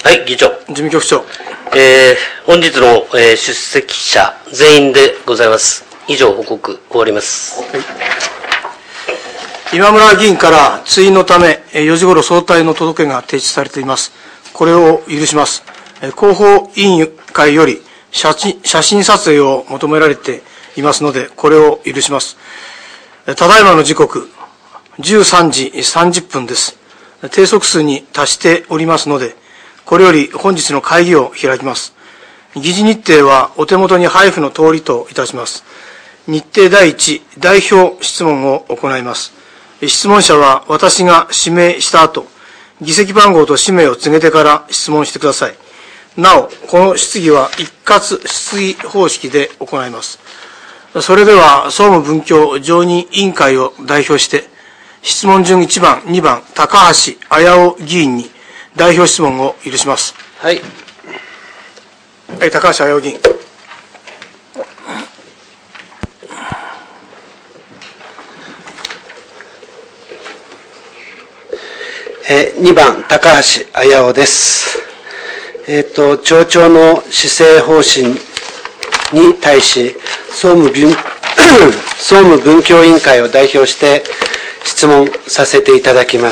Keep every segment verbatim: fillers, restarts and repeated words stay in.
はい、議長。 事務局長。 えー、本日の、えー、出席者全員でございます。以上報告終わります。はい、 今村議員から追印のためよじ頃総体の届けが提出されています。これを許します。広報委員会より写真、写真撮影を求められていますので、これを許します。ただいまの時刻、じゅうさんじさんじゅっぷんです。定則数に達しておりますので、これより本日の会議を開きます。議事日程はお手元に配布の通りといたします。日程第一、代表質問を行います。質問者は私が指名した後、議席番号と氏名を告げてから質問してください。なお、この質疑は一括質疑方式で行います。それでは、総務文教常任委員会を代表して、質問順いちばん、にばん、高橋綾尾議員に代表質問を許します。 はい。 はい、高橋綾尾議員。 えー、にばん、高橋綾尾です。えっ、ー、と、町長の施政方針に対し、総務文、総務文教委員会を代表して質問させていただきます。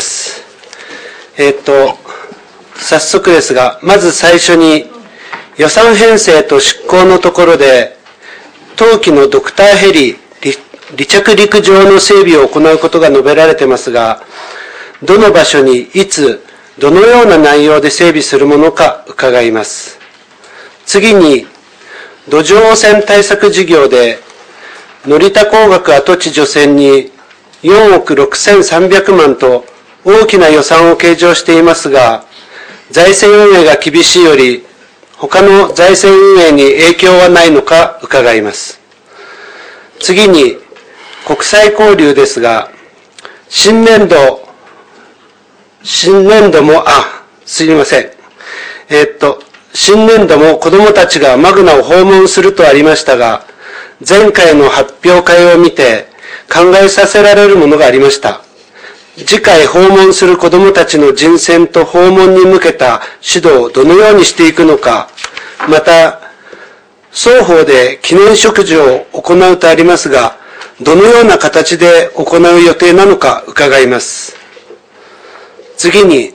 えっ、ー、と、早速ですが、まず最初に予算編成と執行のところで、当期のドクターヘリ離着陸場の整備を行うことが述べられていますが、どの場所にいつどのような内容で整備するものか伺います。次に、土壌汚染対策事業で、乗田工学跡地除染によんおくろくせんさんびゃくまんと大きな予算を計上していますが、財政運営が厳しいより、他の財政運営に影響はないのか伺います。次に、国際交流ですが、新年度、新年度も、あ、すみません。えー、っと、新年度も子どもたちがマグナを訪問するとありましたが、前回の発表会を見て考えさせられるものがありました。次回訪問する子どもたちの人選と訪問に向けた指導をどのようにしていくのか、また、双方で記念植樹を行うとありますが、どのような形で行う予定なのか伺います。次に、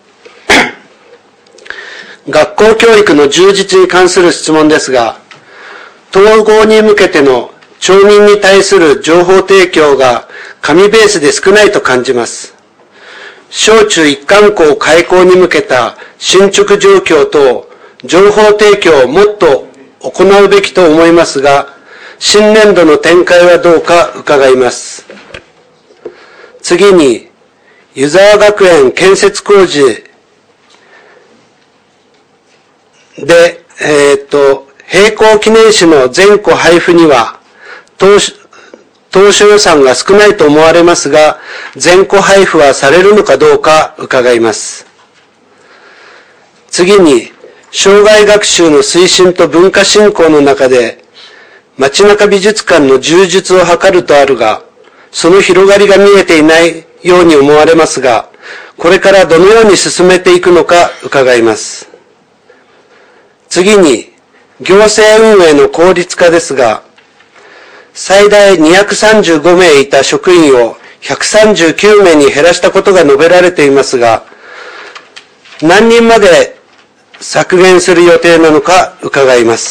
学校教育の充実に関する質問ですが、統合に向けての町民に対する情報提供が紙ベースで少ないと感じます。小中一貫校開校に向けた進捗状況と情報提供をもっと行うべきと思いますが、新年度の展開はどうか伺います。次に、湯沢学園建設工事で、えー、っと、閉校記念誌の全戸配布には、当初、当初予算が少ないと思われますが、全戸配布はされるのかどうか伺います。次に、生涯学習の推進と文化振興の中で、街中美術館の充実を図るとあるが、その広がりが見えていないように思われますが、これからどのように進めていくのか伺います。次に、行政運営の効率化ですが、最大にひゃくさんじゅうごめいいた職員をひゃくさんじゅうきゅうめいに減らしたことが述べられていますが、何人まで削減する予定なのか伺います。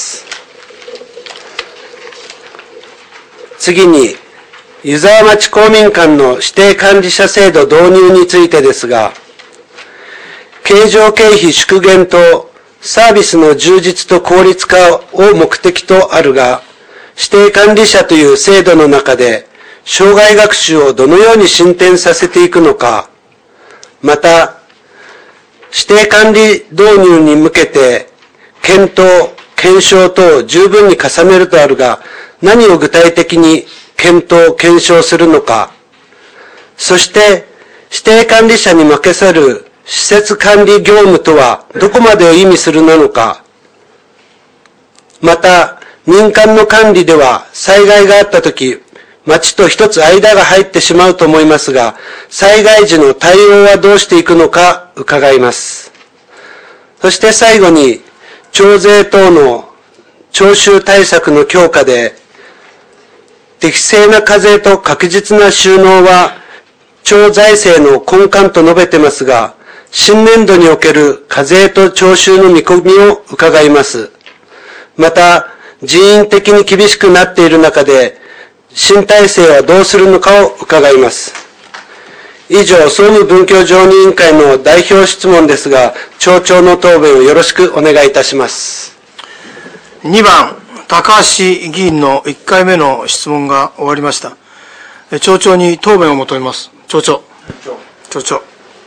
次に、湯沢町公民館の指定管理者制度導入についてですが、経常経費縮減とサービスの充実と効率化を目的とあるが、指定管理者という制度の中で、生涯学習をどのように進展させていくのか、また、指定管理導入に向けて、検討、検証等を十分に重ねるとあるが、何を具体的に検討、検証するのか、そして、指定管理者に任せる施設管理業務とはどこまでを意味するなのか、また、民間の管理では災害があったとき、町と一つ間が入ってしまうと思いますが、災害時の対応はどうしていくのか伺います。 そして最後に、徴税等の徴収対策の強化で、適正な課税と確実な収納は、町財政の根幹と述べてますが、新年度における課税と徴収の見込みを伺います。また、人員的に厳しくなっている中で、新体制はどうするのかを伺います。以上、総務文教常任委員会の代表質問ですが、町長の答弁をよろしくお願いいたします。 にばん、高橋議員のいっかいめの質問が終わりました。町長に答弁を求めます。町長。町長。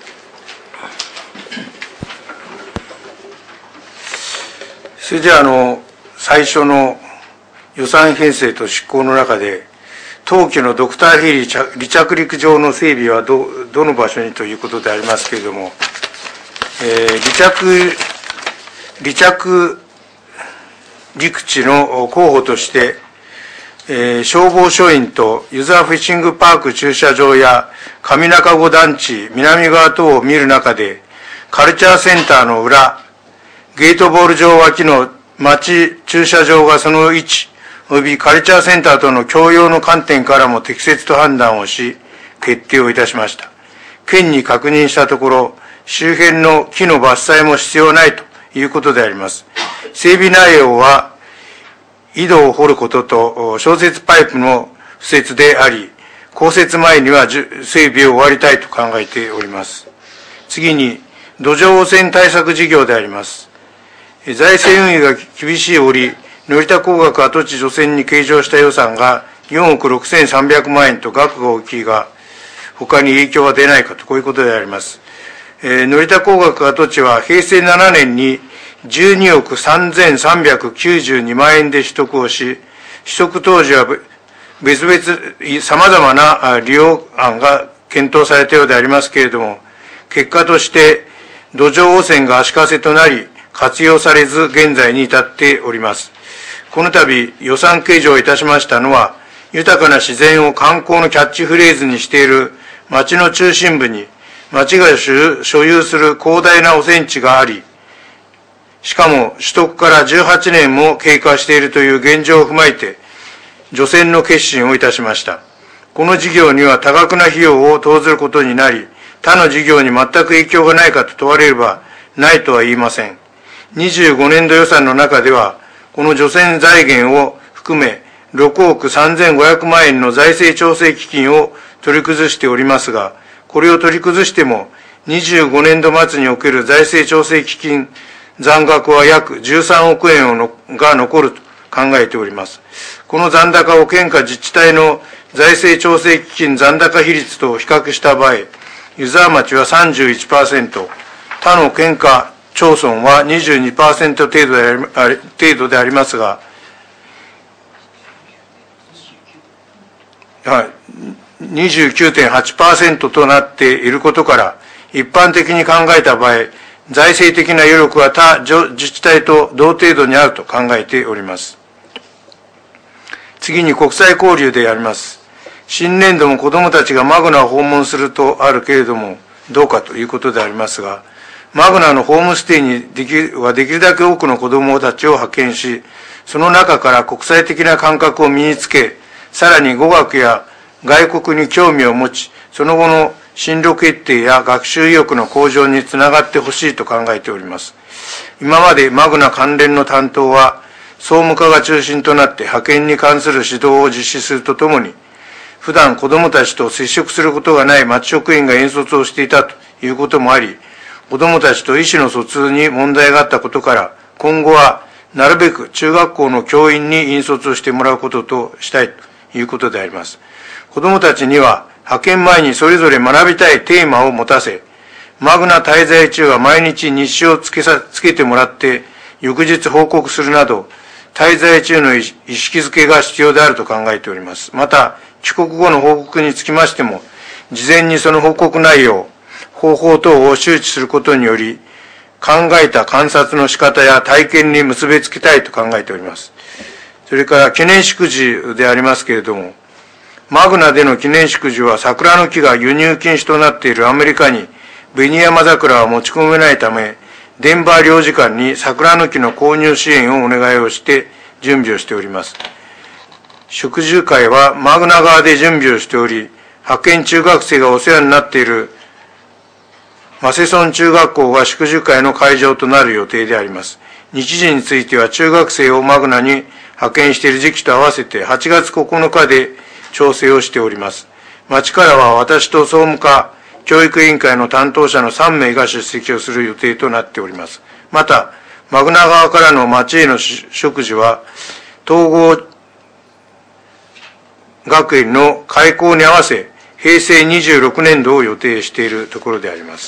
それでは、あの、最初の予算編成と執行の中で、当期のドクターヘリ離着陸場の整備はど、どの場所にということでありますけれども、えー、離着、離着陸地の候補として、えー、消防署員とユーザーフィッシングパーク駐車場や上中子団地、南側等を見る中で、カルチャーセンターの裏、ゲートボール場脇の町駐車場がその位置、およびカルチャーセンターとの共用の観点からも適切と判断をし、決定をいたしました。県に確認したところ、周辺の木の伐採も必要ないということであります。整備内容は、井戸を掘ることと消雪パイプの敷設であり、降雪前には整備を終わりたいと考えております。次に、土壌汚染対策事業であります。財政運営が厳しい折、乗田工学跡地除染に計上した予算がよんおくろくせんさんびゃくまんえんと額が大きいが、他に影響は出ないかと、こういうことであります。えー、乗田工学跡地は平成ななねんにじゅうにおくさんぜんさんびゃくきゅうじゅうにまんえんで取得をし、取得当時は別々様々な利用案が検討されたようでありますけれども、結果として土壌汚染が足かせとなり、活用されず現在に至っております。この度予算計上いたしましたのは、豊かな自然を観光のキャッチフレーズにしている町の中心部に、町が所有する広大な汚染地があり、しかも取得からじゅうはちねんも経過しているという現状を踏まえて、除染の決心をいたしました。この事業には多額な費用を投ずることになり、他の事業に全く影響がないかと問われれば、ないとは言いません。にじゅうごねんど予算の中では、この除染財源を含め、ろくおくさんぜんごひゃくまんえんの財政調整基金を取り崩しておりますが、これを取り崩しても、にじゅうごねんど末における財政調整基金残額は約じゅうさんおくえんをのが残ると考えております。この残高を県下自治体の財政調整基金残高比率と比較した場合、湯沢町は さんじゅういちパーセント、他の県下町村は にじゅうにパーセント 程度であり、程度でありますが、にじゅうきゅうてんはちパーセント となっていることから、一般的に考えた場合、財政的な余力は他自治体と同程度にあると考えております。次に国際交流であります。新年度も子どもたちがマグナを訪問するとあるけれども、どうかということでありますが、マグナのホームステイにできるはできるだけ多くの子どもたちを派遣し、その中から国際的な感覚を身につけ、さらに語学や外国に興味を持ち、その後の進路決定や学習意欲の向上につながってほしいと考えております。今までマグナ関連の担当は、総務課が中心となって派遣に関する指導を実施するとともに、普段子どもたちと接触することがない町職員が引率をしていたということもあり、子どもたちと意思の疎通に問題があったことから、今後はなるべく中学校の教員に引率をしてもらうこととしたいということであります。子どもたちには派遣前にそれぞれ学びたいテーマを持たせ、マグナ滞在中は毎日日誌をつけさ、つけてもらって、翌日報告するなど、滞在中の意識づけが必要であると考えております。また、帰国後の報告につきましても、事前にその報告内容、方法等を周知することにより、考えた観察の仕方や体験に結びつけたいと考えております。それから記念祝辞でありますけれども、マグナでの記念祝辞は桜の木が輸入禁止となっているアメリカに紅山桜は持ち込めないため、 電波領事館に桜の木の購入支援をお願いをして準備をしております。植樹会はマグナ川で準備をしており、派遣中学生がお世話になっているマセソン中学校が祝樹会の会場となる予定であります。日時については中学生をマグナに派遣している時期と合わせてはちがつここのかで調整をしております。町からは私と総務課教育委員会の担当者のさんめいが出席をする予定となっております。また、マグナ川からの町への植樹は、統合学園の開校に合わせ、へいせいにじゅうろくねんどを予定しているところであります。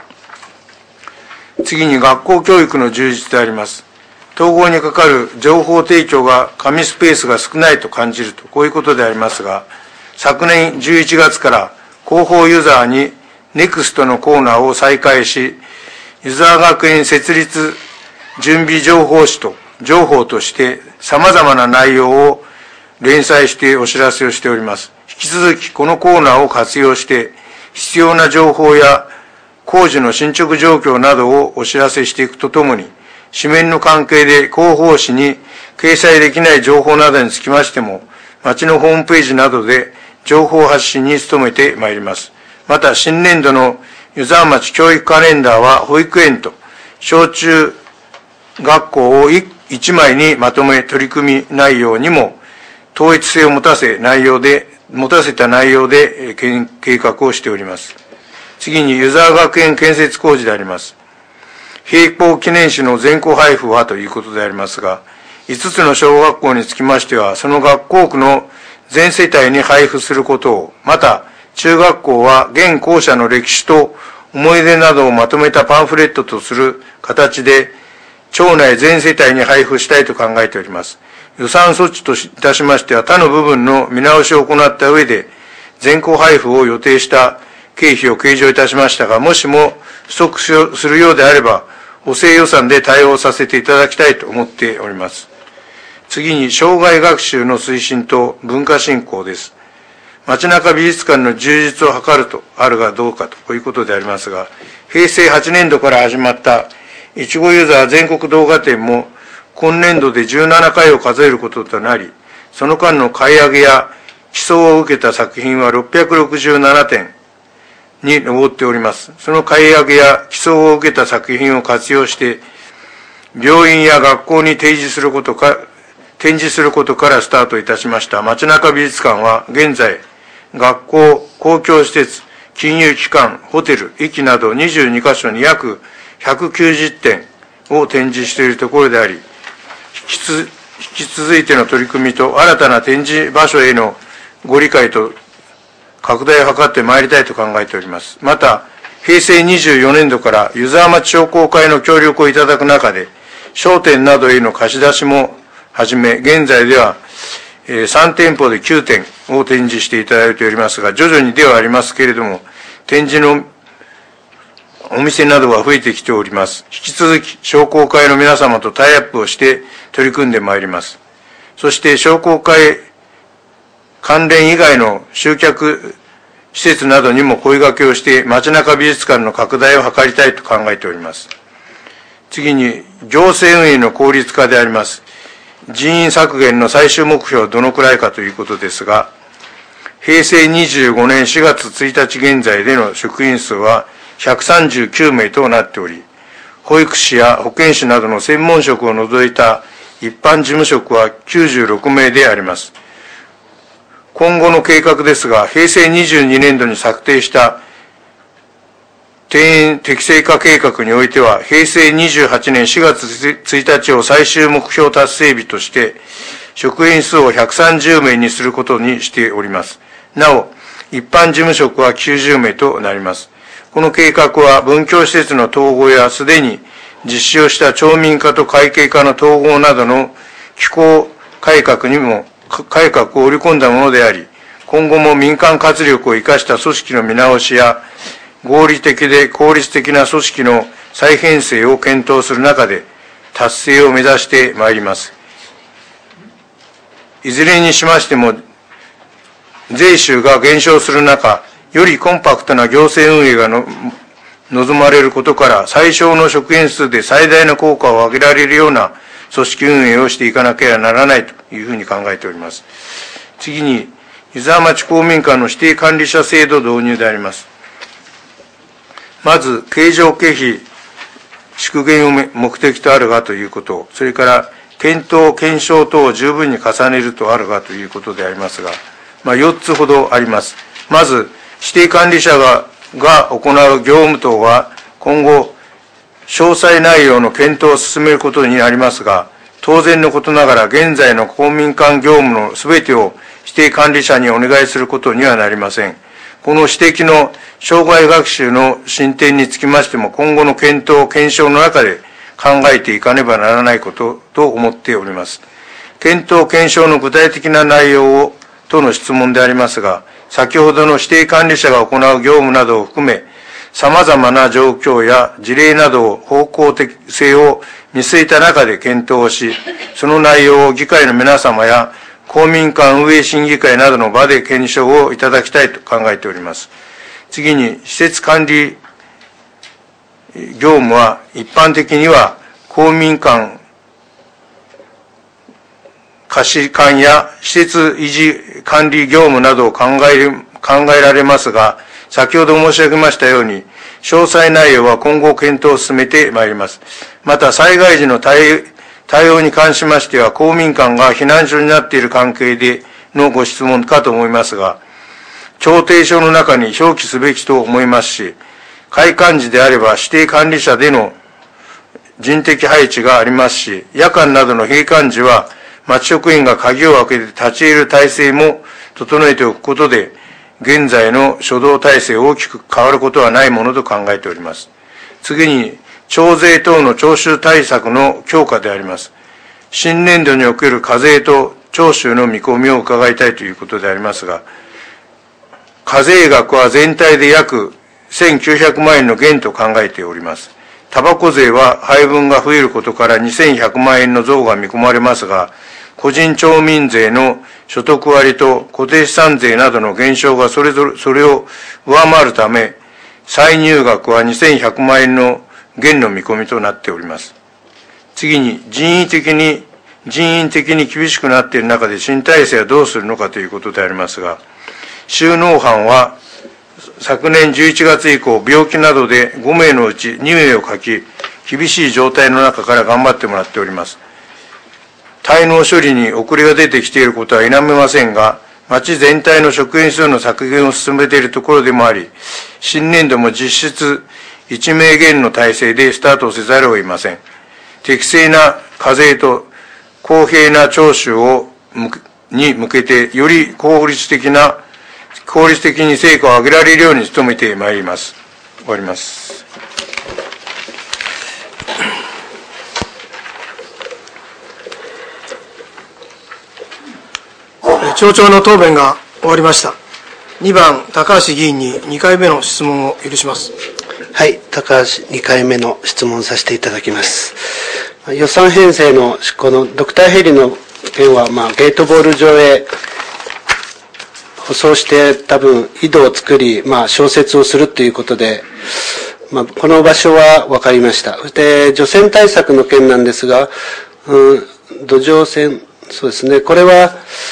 次に学校教育の充実であります。統合にかかる情報提供が紙スペースが少ないと感じると、こういうことでありますが、昨年じゅういちがつから広報ユーザーに ネクスト のコーナーを再開し、ユーザー学園設立準備情報誌と情報として様々な内容を連載してお知らせをしております。引き続きこのコーナーを活用して必要な情報や工事の進捗状況などをお知らせしていくとともに、紙面の関係で広報誌に掲載できない情報などにつきましても、町のホームページなどで情報発信に努めてまいります。また、新年度の湯沢町教育カレンダーは、保育園と小中学校を一枚にまとめ取り組み内容にも統一性を持たせ内容で、持たせた内容で計画をしております。次に、湯沢学園建設工事であります。閉校記念誌の全校配布はということでありますが、いつつの小学校につきましては、その学校区の全世帯に配布することを、また、中学校は現校舎の歴史と思い出などをまとめたパンフレットとする形で、町内全世帯に配布したいと考えております。予算措置といたしましては、他の部分の見直しを行った上で、全校配布を予定した経費を計上いたしましたが、もしも不足するようであれば、補正予算で対応させていただきたいと思っております。次に、生涯学習の推進と文化振興です。街中美術館の充実を図るとあるがどうかと、こういうことでありますが、へいせいはちねんどから始まったいちごユーザー全国動画展も、今年度でじゅうななかいを数えることとなり、その間の買い上げや寄贈を受けた作品はろっぴゃくろくじゅうななてんに上っております。その買い上げや寄贈を受けた作品を活用して、病院や学校に提示することか、展示することからスタートいたしました街中美術館は、現在、学校、公共施設、金融機関、ホテル、駅などにじゅうにかしょに約ひゃくきゅうじゅってんを展示しているところであり、引きつ引き続いての取り組みと新たな展示場所へのご理解と拡大を図ってまいりたいと考えております。また、へいせいにじゅうよねんどから湯沢町商工会の協力をいただく中で、商店などへの貸し出しも始め、現在ではさんてんぽできゅうてんを展示していただいておりますが、徐々にではありますけれども、展示のお店などが増えてきております。引き続き、商工会の皆様とタイアップをして取り組んでまいります。そして、商工会関連以外の集客施設などにも声掛けをして、街中美術館の拡大を図りたいと考えております。次に、行政運営の効率化であります。人員削減の最終目標はどのくらいかということですが、へいせいにじゅうごねんしがつついたち現在での職員数はひゃくさんじゅうきゅうめいとなっており、保育士や保健師などの専門職を除いた一般事務職はきゅうじゅうろくめいであります。今後の計画ですが、へいせいにじゅうにねんどに策定した定員適正化計画においては、へいせいにじゅうはちねんしがつついたちを最終目標達成日として、職員数をひゃくさんじゅうめいにすることにしております。なお、一般事務職はきゅうじゅうめいとなります。この計画は、文教施設の統合やすでに実施をした町民課と会計課の統合などの機構改革にも、改革を織り込んだものであり、今後も民間活力を生かした組織の見直しや、合理的で効率的な組織の再編成を検討する中で達成を目指してまいります。いずれにしましても、税収が減少する中、よりコンパクトな行政運営がの望まれることから、最小の職員数で最大の効果を上げられるような組織運営をしていかなければならないというふうに考えております。次に、湯沢町公民館の指定管理者制度導入であります。まず、経常経費縮減を目的とあるがということ、それから、検討、検証等を十分に重ねるとあるがということでありますが、まあ、よっつほどあります。まず、指定管理者が、が行う業務等は、今後、詳細内容の検討を進めることになりますが、当然のことながら、現在の公民館業務のすべてを指定管理者にお願いすることにはなりません。この指摘の障害学習の進展につきましても、今後の検討、検証の中で考えていかねばならないことと思っております。検討、検証の具体的な内容を、との質問でありますが、先ほどの指定管理者が行う業務などを含め、様々な状況や事例などを方向的性を見据えた中で検討をし、その内容を議会の皆様や公民館運営審議会などの場で検証をいただきたいと考えております。次に、施設管理業務は一般的には公民館貸し館や施設維持管理業務などを考える、考えられますが、先ほど申し上げましたように、詳細内容は今後検討を進めてまいります。また、災害時の対、対応に関しましては、公民館が避難所になっている関係でのご質問かと思いますが、調停書の中に表記すべきと思いますし、開館時であれば指定管理者での人的配置がありますし、夜間などの閉館時は、町職員が鍵を開けて立ち入る体制も整えておくことで、現在の初動体制大きく変わることはないものと考えております。次に、徴税等の徴収対策の強化であります。新年度における課税と徴収の見込みを伺いたいということでありますが、課税額は全体で約せんきゅうひゃくまんえんの減と考えております。タバコ税は配分が増えることからにせんひゃくまんえんの増が見込まれますが、個人町民税の所得割と固定資産税などの減少がそれぞれ、それを上回るため、歳入額はにせんひゃくまんえんの減の見込みとなっております。次に、人為的に、人員的に厳しくなっている中で新体制はどうするのかということでありますが、収納班は昨年じゅういちがつ以降、病気などでごめいのうちにめいを欠き、厳しい状態の中から頑張ってもらっております。滞納処理に遅れが出てきていることは否めませんが、町全体の職員数の削減を進めているところでもあり、新年度も実質いちめいげんの体制でスタートせざるを得ません。適正な課税と公平な徴収をに向けて、より効率的な、効率的に成果を上げられるように努めてまいります。終わります。 町長の答弁が終わりました。にばん、高橋議員ににかいめの質問を許します。 はい、高橋にかいめの質問させていただきます。予算編成の執行のドクターヘリの件は、まあ、ゲートボール上へ舗装して多分井戸を作り、まあ、消雪をするということで、まあ、この場所は分かりました。そして除染対策の件なんですが、うん、土壌線、そうですね、これは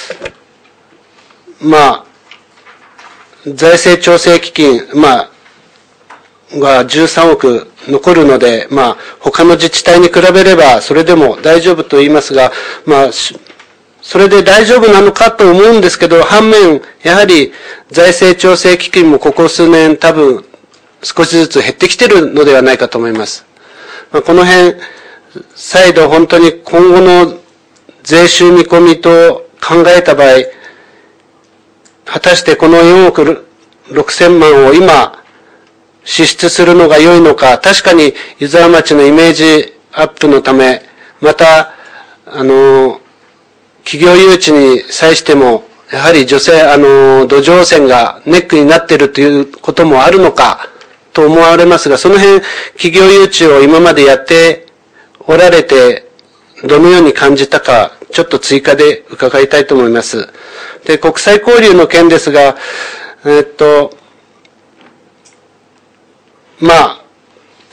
まあ、財政調整基金、まあ、がじゅうさんおく残るので、まあ、他の自治体に比べれば、それでも大丈夫と言いますが、まあ、それで大丈夫なのかと思うんですけど、反面、やはり財政調整基金もここ数年多分少しずつ減ってきているのではないかと思います。まあ、この辺、再度本当に今後の税収見込みと考えた場合、果たしてこのよんおくろくせんまんを今支出するのが良いのか、確かに湯沢町のイメージアップのため、また、あの、企業誘致に際しても、やはり女性、あの、土壌汚染がネックになっているということもあるのかと思われますが、その辺、企業誘致を今までやっておられて、どのように感じたか、ちょっと追加で伺いたいと思います。で、国際交流の件ですが、えっと、まあ、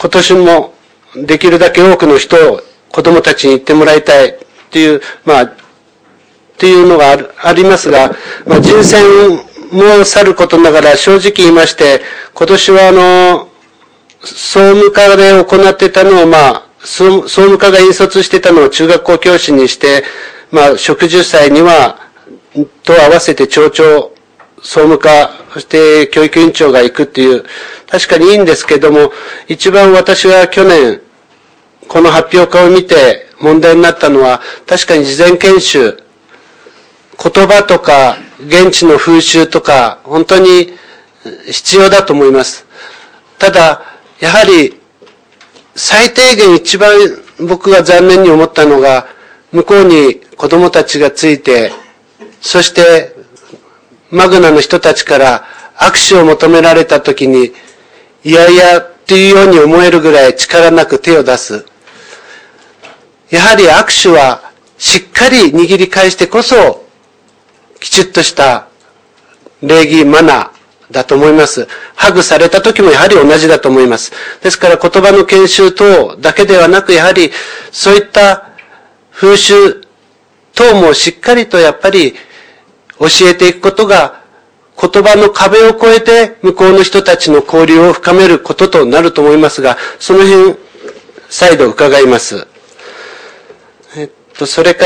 今年もできるだけ多くの人を子供たちに行ってもらいたいっていう、まあ、っていうのがある、ありますが、まあ、人選もさることながら正直言いまして、今年はあの、総務課で行ってたのを、まあ、総務課が引率してたのを中学校教師にして、まあ、植樹祭には、と合わせて町長、総務課、そして教育委員長が行くっていう、確かにいいんですけども、一番私は去年、この発表会を見て問題になったのは、確かに事前研修、言葉とか、現地の風習とか、本当に必要だと思います。ただ、やはり、最低限一番僕が残念に思ったのが、向こうに子供たちがついて、そして、マグナの人たちから握手を求められたときに、いやいやっていうように思えるぐらい力なく手を出す。やはり握手はしっかり握り返してこそ、きちっとした礼儀、マナーだと思います。ハグされた時もやはり同じだと思います。ですから言葉の研修等だけではなく、やはりそういった風習等もしっかりとやっぱり教えていくことが、言葉の壁を越えて向こうの人たちの交流を深めることとなると思いますが、その辺、再度伺います。えっと、それから、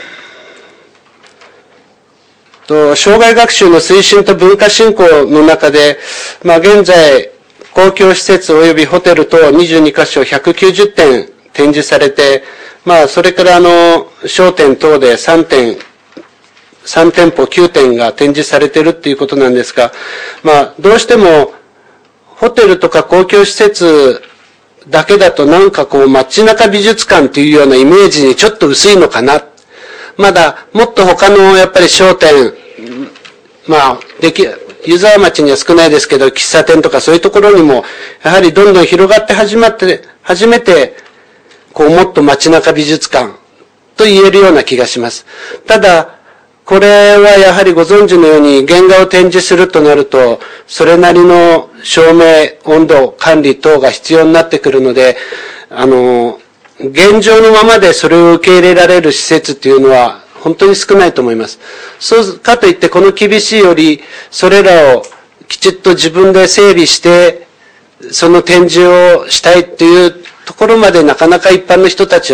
と障害学習の推進と文化振興の中で、まあ現在、公共施設及びホテル等にじゅうにカ所ひゃくきゅうじゅってん展示されて、まあそれからあの、商店等でさんてん、さん店舗きゅうてんが展示されているっていうことなんですが、まあどうしても、ホテルとか公共施設だけだとなんかこう街中美術館っていうようなイメージにちょっと薄いのかな。まだもっと他のやっぱり商店、まあ、でき、湯沢町には少ないですけど、喫茶店とかそういうところにも、やはりどんどん広がって始まって、初めて、こうもっと街中美術館と言えるような気がします。ただ、これはやはりご存知のように原画を展示するとなると、それなりの照明、温度、管理等が必要になってくるので、あの、現状のままでそれを受け入れられる施設っていうのは本当に少ないと思います。そうかといってこの厳しいよりそれらをきちっと自分で整備してその展示をしたいっていうところまでなかなか一般の人たち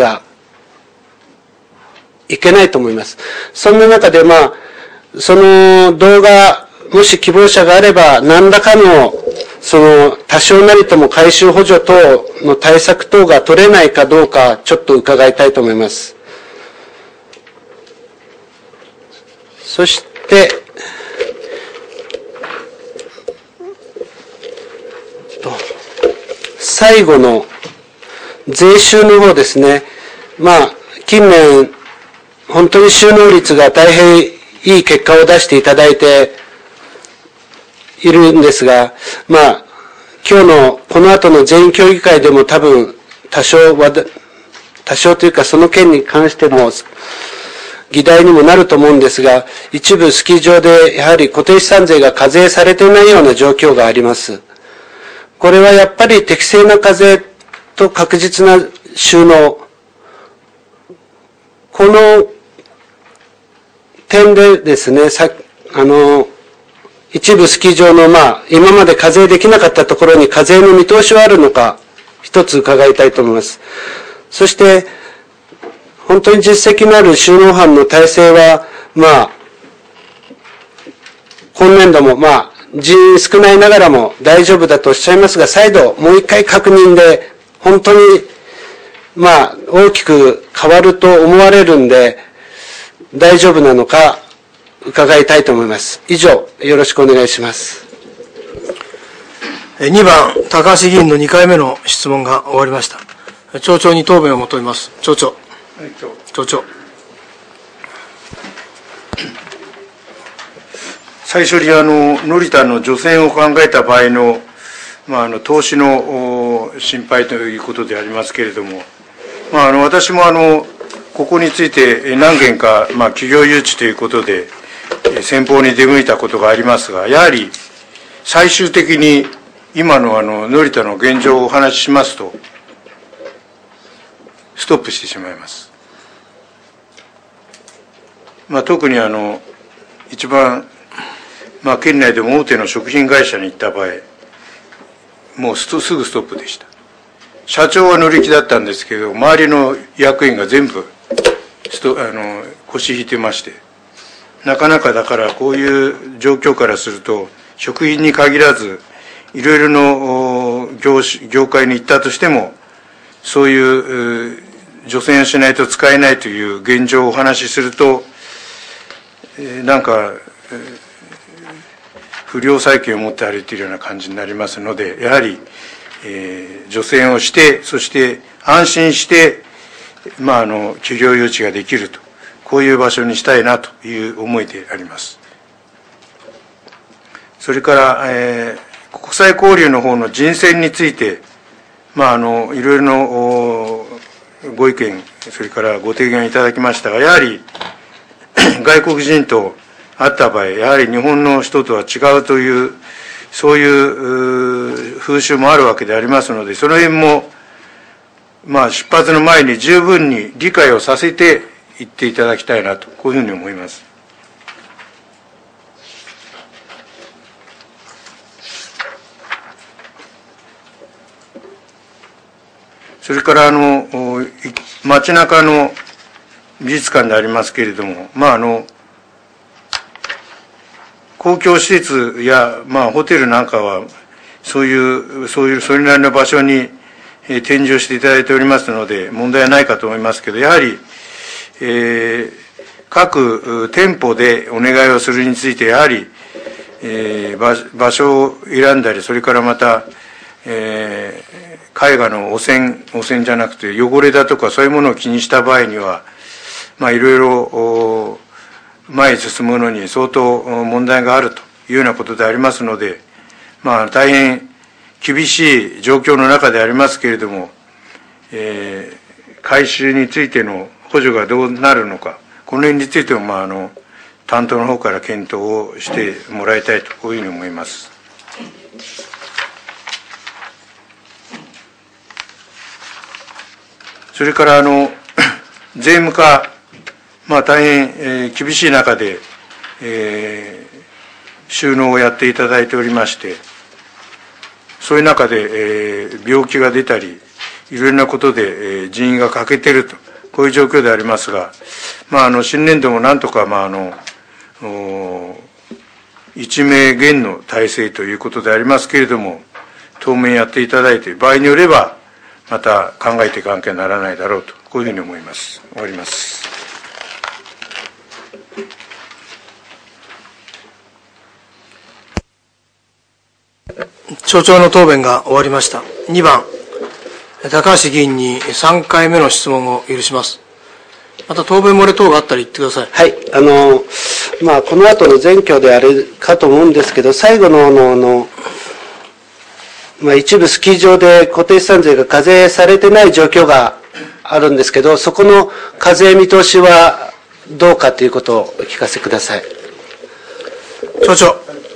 はいけないと思います。そんな中でまあ、その動画、もし希望者があれば何らかのその多少なりとも改修補助等の対策等が取れないかどうかちょっと伺いたいと思います。そして最後の税収の方ですね。まあ近年本当に収納率が大変いい結果を出していただいているんですが、まあ、今日のこの後の全員協議会でも多分多少は、多少というかその件に関しても議題にもなると思うんですが、一部スキー場でやはり固定資産税が課税されていないような状況があります。これはやっぱり適正な課税と確実な収納、この点でですね、さあの、一部スキー場の、まあ、今まで課税できなかったところに課税の見通しはあるのか、一つ伺いたいと思います。そして、本当に実績のある収納班の体制は、まあ、今年度も、まあ、人員少ないながらも大丈夫だとおっしゃいますが、再度もう一回確認で、本当に、まあ、大きく変わると思われるんで、大丈夫なのか、伺いたいと思います。以上、よろしくお願いします。 にばん、高橋議員のにかいめの質問が終わりました。町長に答弁を求めます。町長。町長。 最初にあの、ノリタの除染を考えた場合の、まあ、あの、投資の心配ということでありますけれども、まあ、あの、私もあの、ここについて何件か、まあ、企業誘致ということで、先方に出向いたことがありますが、やはり最終的に今のあの乗田の現状をお話ししますと、ストップしてしまいます。まあ、特にあの一番、まあ、県内でも大手の食品会社に行った場合、もうすぐストップでした。社長は乗り気だったんですけど、周りの役員が全部ストあの腰引いてまして、なかなかだからこういう状況からすると、食品に限らずいろいろの 業, 業界に行ったとしても、そういう除染をしないと使えないという現状をお話しすると、なんか不良債権を持って歩いているような感じになりますので、やはり、えー、除染をして、そして安心して、まあ、あの休業余地ができると、こういう場所にしたいなという思いであります。それから、えー、国際交流の方の人選について、まあ、あのいろいろのご意見、それからご提言いただきましたが、やはり外国人と会った場合、やはり日本の人とは違うという、そういう風習もあるわけでありますので、その辺も、まあ、出発の前に十分に理解をさせていっていただきたいなと、こういうふうに思います。それからあの街中の美術館でありますけれども、まああの公共施設や、まあ、ホテルなんかはそういうそういうそれなりの場所に展示をしていただいておりますので問題はないかと思いますけど、やはり、えー、各店舗でお願いをするについてやはり、えー、場, 場所を選んだり、それからまた、えー、絵画の汚染汚染じゃなくて汚れだとかそういうものを気にした場合には、まあ、いろいろ前へ進むのに相当問題があるというようなことでありますので、まあ、大変厳しい状況の中でありますけれども、えー、改修についての補助がどうなるのか、この辺についても、まあ、あの担当の方から検討をしてもらいたいと、こういうふうに思います。それからあの税務課、まあ、大変、えー、厳しい中で、えー、収納をやっていただいておりまして、そういう中で、えー、病気が出たり、いろいろなことで、えー、人員が欠けていると、こういう状況でありますが、まあ、あの新年度もなんとか、まあ、あの一名減の体制ということでありますけれども、当面やっていただいて、場合によれば、また考えていかなきゃならないだろうと、こういうふうに思います。終わります。 町長の答弁が終わりました。にばん、高橋議員にさんかいめの質問を許します。また答弁漏れ等があったら言ってください。 はい、あの、まあ、この後の全挙であれかと思うんですけど、最後の、あの、あのまあ、一部スキー場で固定資産税が課税されてない状況があるんですけど、そこの課税見通しはどうかということをお聞かせください。 町長。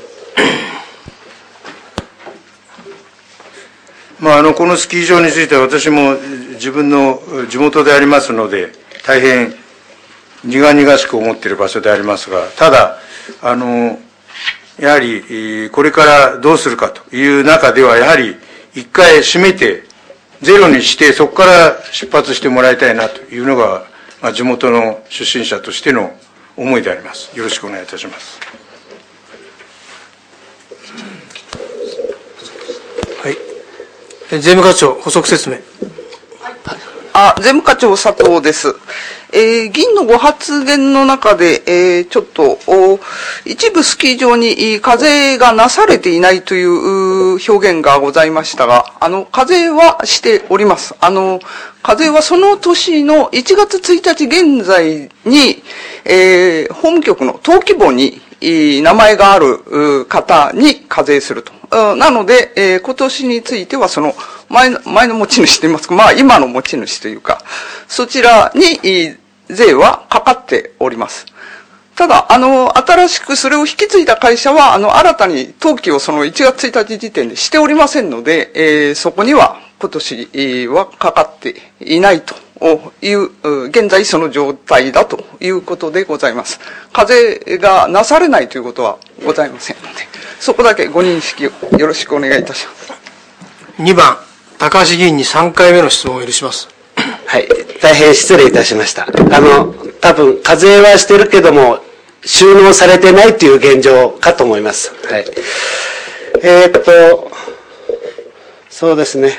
まあ、あのこのスキー場については私も自分の地元でありますので大変苦々しく思っている場所でありますが、ただあのやはりこれからどうするかという中ではやはり一回閉めてゼロにしてそこから出発してもらいたいなというのが、まあ、地元の出身者としての思いであります。よろしくお願いいたします。 はい。税務課長、補足説明。 あ、税務課長佐藤です。えー、議員のご発言の中で、えー、ちょっと、一部スキー場に課税がなされていないという表現がございましたが、あの、課税はしております。あの、課税はその年のいちがつついたち現在に、えー、法務局の登記簿に名前がある方に課税すると。なので、えー、今年についてはその前の、前の持ち主といいますか、まあ今の持ち主というか、そちらに税はかかっております。 ただ、あの、新しくそれを引き継いだ会社は、あの、新たに登記をそのいちがつついたち時点でしておりませんので、えー、そこには今年はかかっていないという、現在その状態だということでございます。課税がなされないということはございませんので、そこだけご認識をよろしくお願いいたします。 にばん、高橋議員にさんかいめの質問を許します。 はい、大変失礼いたしました。あの、多分、課税はしてるけども、収納されてないという現状かと思います。はい。えー、っと、そうですね。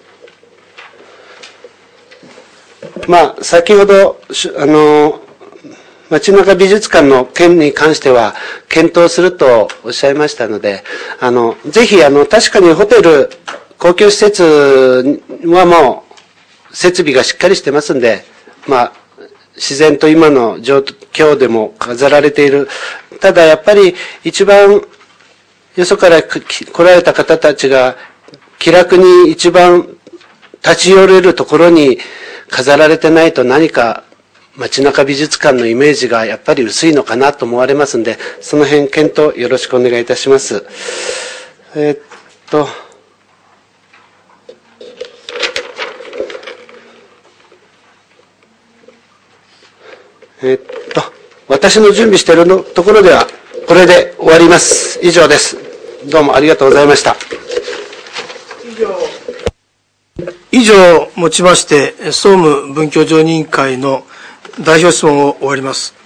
まあ、先ほど、あの、街中美術館の件に関しては、検討するとおっしゃいましたので、あの、ぜひ、あの、確かにホテル、公共施設はもう、設備がしっかりしてますんで、まあ、自然と今の状況でも飾られている。ただやっぱり一番よそから来られた方たちが気楽に一番立ち寄れるところに飾られてないと何か街中美術館のイメージがやっぱり薄いのかなと思われますんで、その辺検討よろしくお願いいたします。えー、っと、えっと、私の準備しているのところでは、これで終わります。以上です。どうもありがとうございました。 以上をもちまして、総務文教常任委員会の代表質問を終わります。